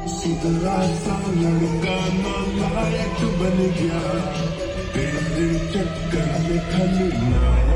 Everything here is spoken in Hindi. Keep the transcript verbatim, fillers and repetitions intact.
सुधरा सा लड़का नालायक बन गया, तेरे चक्कर में खलनायक